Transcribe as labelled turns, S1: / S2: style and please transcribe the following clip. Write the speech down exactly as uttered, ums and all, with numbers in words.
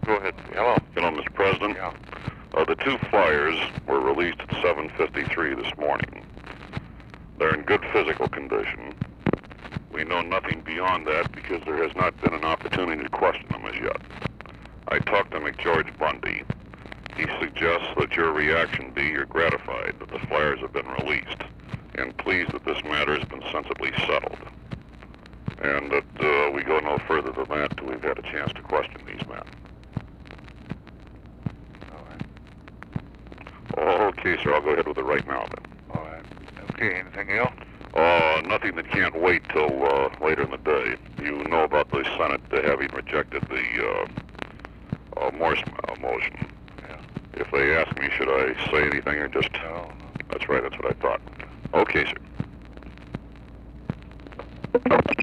S1: Go ahead. Hello.
S2: You know, Mister President,
S1: Yeah.
S2: uh, the two flyers were released at seven fifty-three this morning. They're in good physical condition. We know nothing beyond that because there has not been an opportunity to question them as yet. I talked to McGeorge Bundy. He suggests that your reaction be you're gratified that the flyers have been released and pleased that this matter has been sensibly settled. And that uh, we go no further than that till we've had a chance to question these men.
S1: All right.
S2: Oh, okay, sir. I'll go ahead with it right now, then.
S1: All right. Okay, anything else?
S2: Uh, nothing that can't wait till uh, later in the day. You know about the Senate uh, having rejected the uh, uh, Morse uh, motion.
S1: Yeah.
S2: If they ask me, should I say anything or just...
S1: No, no.
S2: That's right, that's what I thought. Okay, sir.